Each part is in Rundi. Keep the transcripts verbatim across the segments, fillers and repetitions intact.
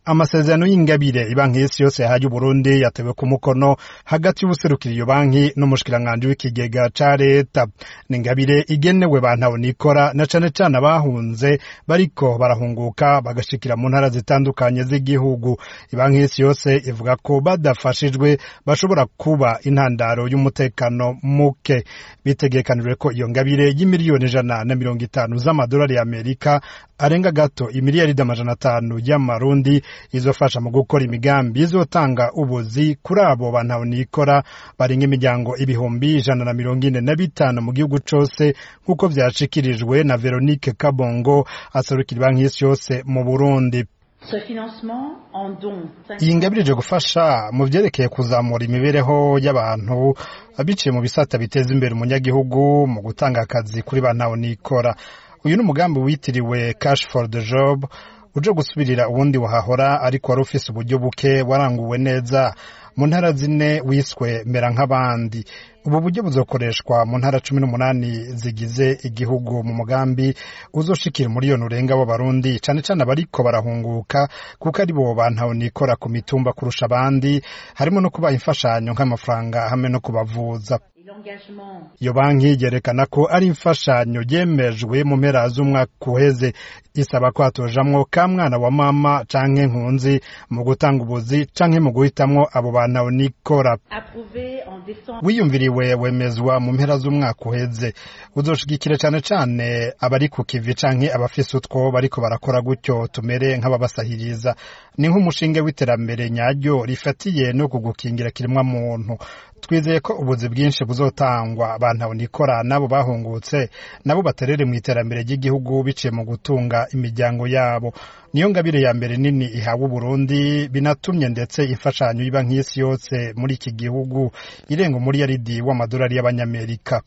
Amasezerano y'ingabire ibanki y'isi yose yahaye Burundi yatewe ku mukono hagati y'ubuserukira iyo banki n'umushikiranganje w'ikigega ca leta. Ni ingabire igenewe bantaho nikora na cane cane abahunze bariko barahunguka bagashikira mu ntara zitandukanye z'igihugu. Ibanki y'isi yose ivuga ko badafashijwe bashobora kuba intandaro y'umutekano muke. Bitegekanijwe ko iyo ngabire y'imiliyoni ijana na mirongo itanu z'amadolari y'Amerika arenga gato imiliyaridi amajana atanu y'amarundi izofasha mu gukora imigambi izotanga ubuzi kuri abo bantaho nikora barenga imiryango ibihumbi ijana na mirongo ine na bitanu mu gihugu cose nk'uko vyashikirijwe na Veronique Kabongo aserukira banki y'isi yose mu Burundi. Iyi ngabire ije gufasha mu vyerekeye kuzamura imibereho y'abantu biciye mu bisata biteza imbere umunyagihugu mu gutanga akazi kuri bantaho nikora. Uyu n'umugambi witiriwe Cash for the Job uje gusubirira ubundi wahahora ariko wari ufise uburyo buke waranguwe neza mu ntara zine wiswe mera nk'abandi. Ubu buryo buzokoreshwa mu ntara cumi n'umunani zigize igihugu mu mugambi uzoshikira miliyoni urenga w'abarundi cane cane abariko barahunguka kuko ari bo bantaho nikora ku mitumba kurusha abandi, harimo no kubaha imfashanyo nk'amafaranga hamwe no kubavuza. Iyo banki yerekana ko ari imfashanyo yemejwe mu mpera z'umwaka uheze, isaba ko hatojamwo ka mwana wa mama canke nkunzi mu gutanga ubuzi canke mu guhitamwo abo bantaho nikora. Wiyumviriwe wemezwa mu mpera z'umwaka uheze, uzoshigikire cane cane abari ku kivi canke abafise utwo bariko barakora gutyo tumere nk'ababasahiriza. Ni nk'umushinge w'iterambere nyaryo rifatiye no kugukingira kiremwa muntu. Twizeye ko ubuzi bwinshi buzotangwa bantaho nikora nabo bahungutse nabo baterere mu iterambere ry'igihugu biciye mu gutunga imiryango yabo. Niyo ngabire ya mbere nini ihawe Burundi, binatumye ndetse imfashanyo y'Ibanki y'isi yose muri iki gihugu irenga umuriyaridi w'amadolari y'abanyamerika.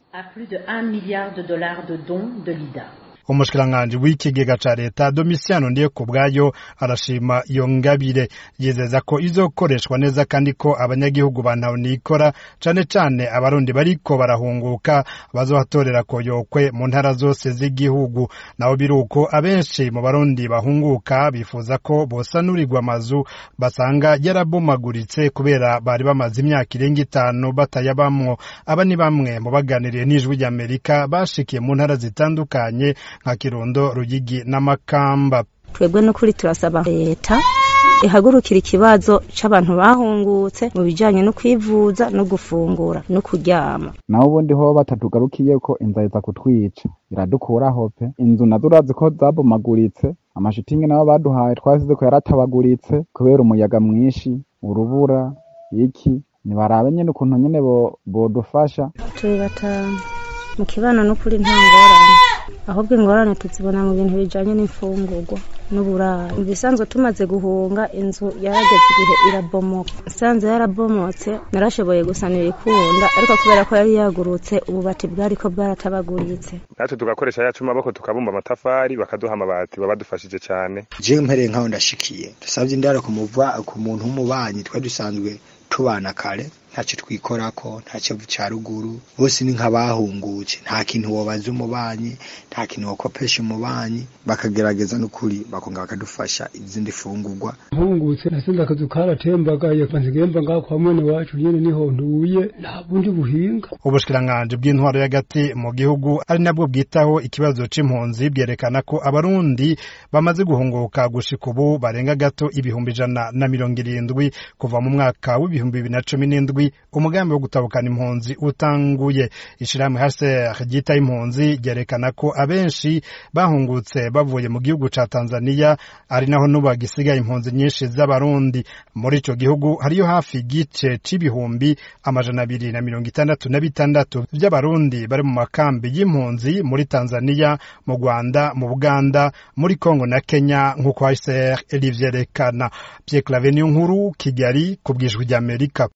Umushikiranganje w'ikigega ca leta Domitiano Ndiyekubwayo arashima iyo ngabire, yizeza ko izokoreshwa neza kandi ko abanyagihugu bantaho nikora cane cane abarundi bariko barahunguka bazohatorera koyokwe mu ntara zose z'igihugu. Naho biruko abenshi mu barundi bahunguka bifuza ko bosanurirwa amazu basanga yarabomaguritse kubera bari bamaze imyaka irenga itanu batayabamwo. Aba ni bamwe mu baganiriye n'Ijwi ry'Amerika bashikiye mu ntara zitandukanye nka Kirundo, Ruyigi n'Amakamba. Twebwe no kuri turasaba leta ihagurukira ikibazo c'abantu bahungutse mu bijanye no kwivuza no gufungura no kuryama. Naho ubundi ho batatugarukiye ko inzara kutwica iradukuraho pe. Inzu nazo urazi ko zabomaguritse, amashitingi nabo baduhaye twasize ko yaratabaguritse kubera umuyaga mwinshi, urubura iki. Nibarabe nyene ukuntu nyene bo bodufasha. Turi batanu mu kibano no kuri ntangorane, ahubwo ingorane tuzibona mu bintu bijanye n'imfungurwa n'uburaro. Ibisanzwe tumaze guhunga inzu yarageze igihe irabomoka, sanze yarabomotse narashoboye gusanira ikunda ariko kubera ko yari yagurutse ububati bwari ko bwaratabaguritse. Natwe tugakoresha yacu maboko tukabumba amatafari bakaduha amabati babadufashije cyane. Je mpereye nkaho ndashikiye dusavye indaro ku muva ku muntu w'umubanyi twa dusanzwe tubana kare ntacyo twikorako ntacyo ca ruguru, bose ni nk'abahungutse nta kintu wobaza umubanyi nta kintu wokopesha umubanyi, bakagerageza n'ukuri bakonga bakadufasha izindi fungurwa. Hungutse nasinda akazu karatembagaye kanzigemba ngaho kwa mwene wacu nyene niho ntuye nta bundi buhinga. Ubushikiranganje bw'intwaro y'agati mu gihugu ari nabwo bwitaho ikibazo c'impunzi bwerekana ko abarundi bamaze guhunguka gushika ubu barenga gato ibihumbi ijana na mirongo irindwi kuva mu mwaka w'ibihumbi bibiri na cumi n'indwi. Umugambi wo gutabukana impunzi utanguye. Ishirahamwe H C R ryita impunzi ryerekana ko abenshi bahungutse bavuye mu gihugu ca Tanzania, ari naho nubagisiga impunzi nyinshi z'abarundi. Muri ico gihugu hariyo hafi igice c'ibihumbi amajana abiri na mirongo itandatu na bitandatu vy'abarundi bari mu makambi y'impunzi muri Tanzania, mu Rwanda, mu Buganda, muri Kongo na Kenya nk'uko H C R rivyerekana. Pierre Claver Niyonkuru, Kigali, ku bw'Ijwi ry'Amerika.